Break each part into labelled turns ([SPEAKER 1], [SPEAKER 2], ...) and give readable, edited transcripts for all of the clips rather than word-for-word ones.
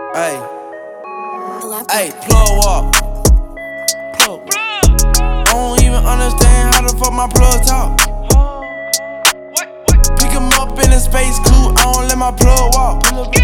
[SPEAKER 1] Ay, ay, plug walk. Plug. I don't even understand how the fuck my plug talk. Pick him up in a space coupe, I don't let my plug walk.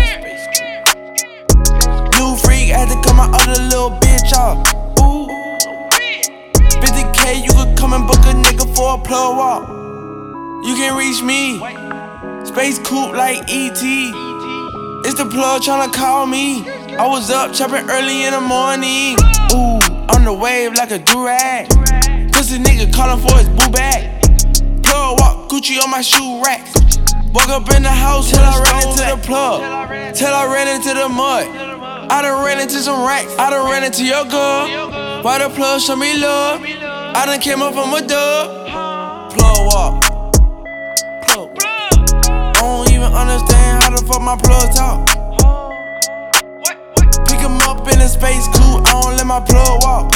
[SPEAKER 1] New freak, had to cut my other little bitch off. Ooh, 50K, you could come and book a nigga for a plug walk. You can reach me, space coupe like E.T. It's the plug tryna call me. I was up chopping early in the morning. Ooh, on the wave like a do-rag. Pussy nigga calling for his boo bag. Plug walk, Gucci on my shoe racks. Woke up in the house till I ran into the plug. Till I ran into the mud. I done ran into some racks. I done ran into your girl. Why the plug show me love? I done came up from a dub. Plug walk. Plug. I don't even understand how the fuck my plug talk. Pick him up in a space coupe, I don't let my plug walk.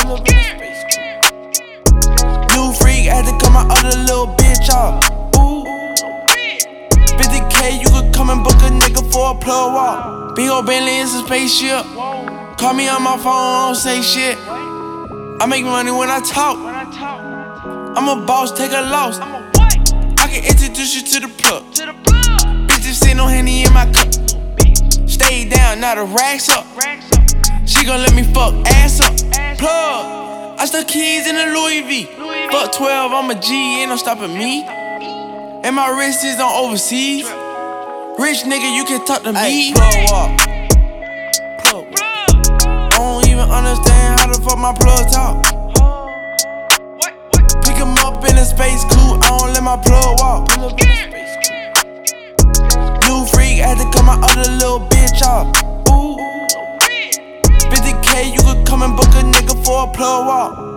[SPEAKER 1] New freak, had to cut my other little bitch off. Ooh, 50K, you could come and book a nigga for a plug walk. Big ol' Bentley, it's a spaceship. Call me on my phone, I don't say shit. I make money when I talk. I'm a boss, take a loss. I can introduce you to the plug. Bitches sitting on Henny in my cup. Stay down, now the racks up. She gon' let me fuck ass up. Plug, I stuck keys in the Louis V. Fuck 12, I'm a G, ain't no stopping me. And my wrist is on overseas. Rich nigga, you can talk to me. Plug walk. Plug. I don't even understand how the fuck my plug talk. Pick him up in a space coupe, I don't let my plug walk. New freak, had to cut my other little bitch off. Ooh, 50K, you could come and book a nigga for a plug walk.